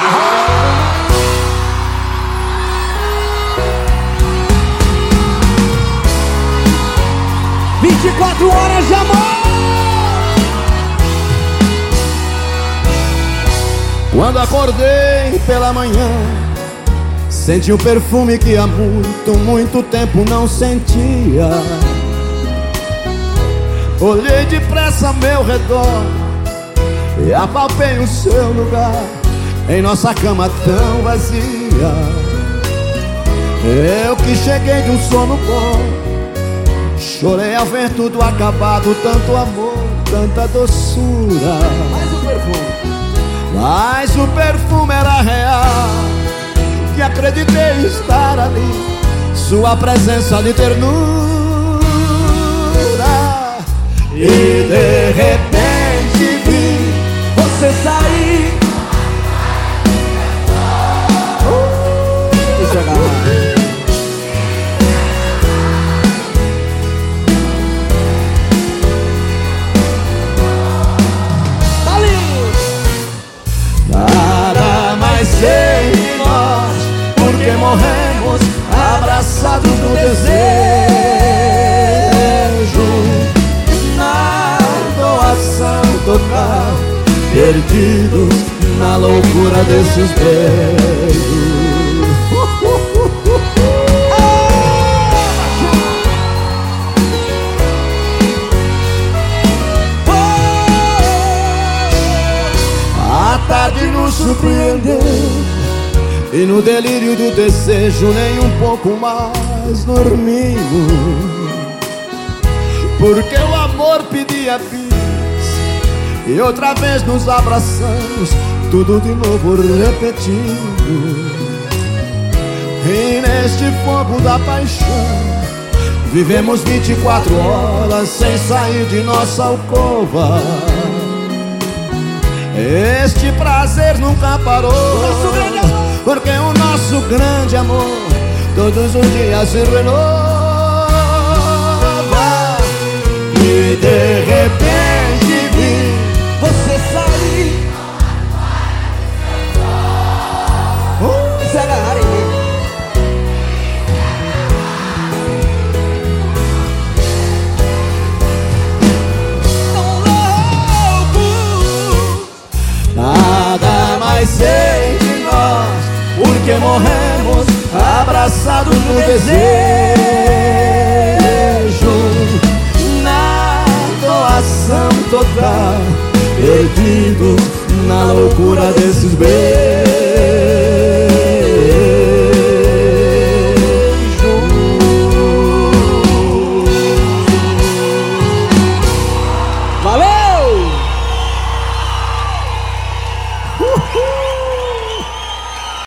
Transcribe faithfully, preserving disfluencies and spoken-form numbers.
vinte e quatro horas de amor. Quando acordei pela manhã, senti um perfume que há muito, muito tempo não sentia. Olhei depressa ao meu redor e apalpei o seu lugar em nossa cama tão vazia. Eu que cheguei de um sono bom, chorei ao ver tudo acabado, tanto amor, tanta doçura. Mais um perfume. Mas o perfume era real, que acreditei estar ali, sua presença de ternura. E de repente vi Você sair. Uh, deixa eu agarrar. Nada mais sei de nós, porque morremos abraçados no desejo. Na doação total, perdidos na loucura desses beijos. A tarde nos surpreendeu e no delírio do desejo nem um pouco mais dormimos, porque o amor pedia bis e outra vez nos abraçamos, tudo de novo repetindo. E neste fogo da paixão vivemos vinte e quatro horas sem sair de nossa alcova. Este prazer nunca parou, Nosso grande amor. porque o nosso grande amor todos os dias se renova. E de repente vi Você sair. Uh, se agarrar em mim. nada mais sei de nós, porque morremos abraçados no desejo. Na doação total, perdidos na loucura desses beijos.